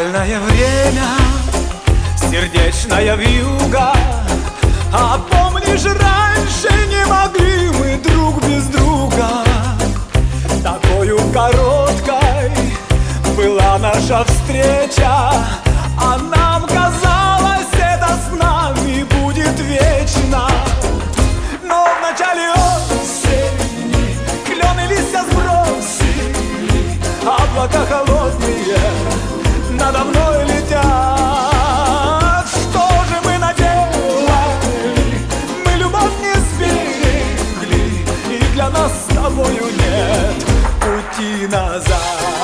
Печальное время, сердечная вьюга. А помнишь, раньше не могли мы друг без друга. Такою короткой была наша встреча, а нам казалось, это с нами будет вечно. Но в начале осени клены листья сбросили, облака холодные надо мной летят. Что же мы наделали? Мы любовь не сберегли, и для нас с тобою нет пути назад.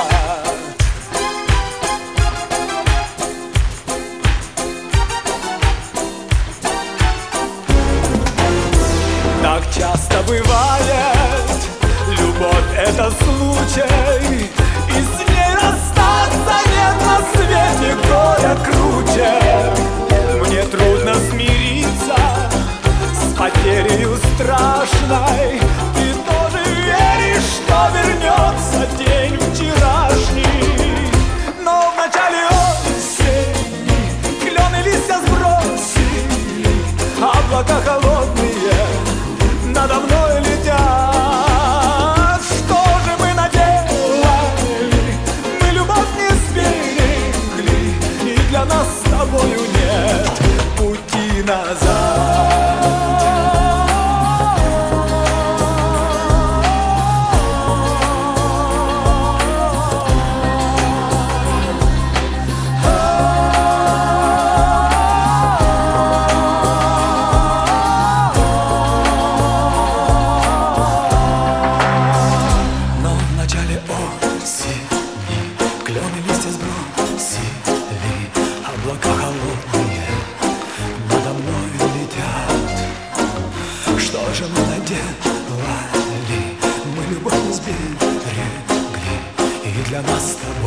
Так часто бывает, любовь — это случай, и с ней расстаться нет на свете горя круче. Мне трудно смириться с потерею страшной. Ты тоже веришь, что вернется день вчерашний. Но в начале осени клены листья сбросили, облака холодные надо мной летят. Что же мы наделали? Мы любовь не сберегли, и для нас с тобою нет пути назад. Клены листья сбросили, облака холодные надо мной летят. Что же мы наделали? Мы любовь не сберегли, и для нас с тобой